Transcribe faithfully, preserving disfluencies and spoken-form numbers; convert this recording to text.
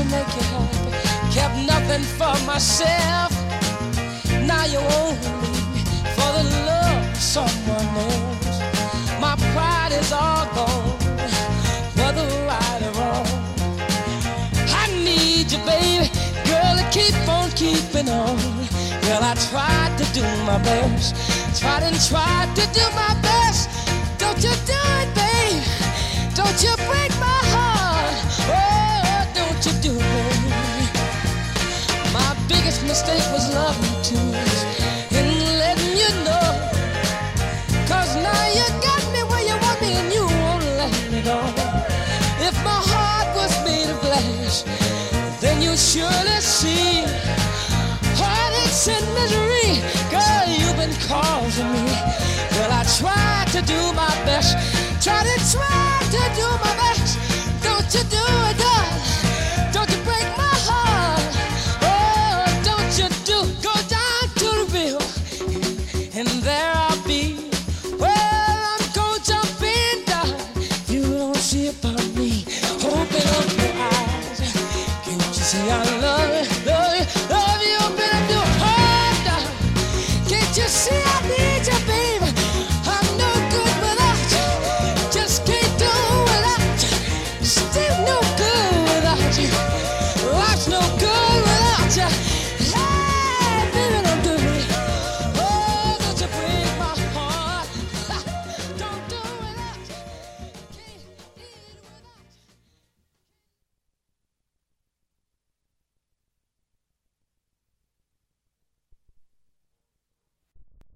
make you happy. Kept nothing for myself. Now you only me for the love of someone else. My pride is all gone, whether right or wrong. I need you, baby, girl, to keep on keeping on. Girl, I tried to do my best, tried and tried to do my best. Don't you do it, babe, don't you break my heart. Oh, don't you do it. My biggest mistake was loving too much and letting you know. Cause now you got me where you want me and you won't let me go. If my heart was made of glass, then you surely see heartaches and misery. Girl, you've been causing me. Well, I tried to do my best, tried and tried to do my best. Don't you do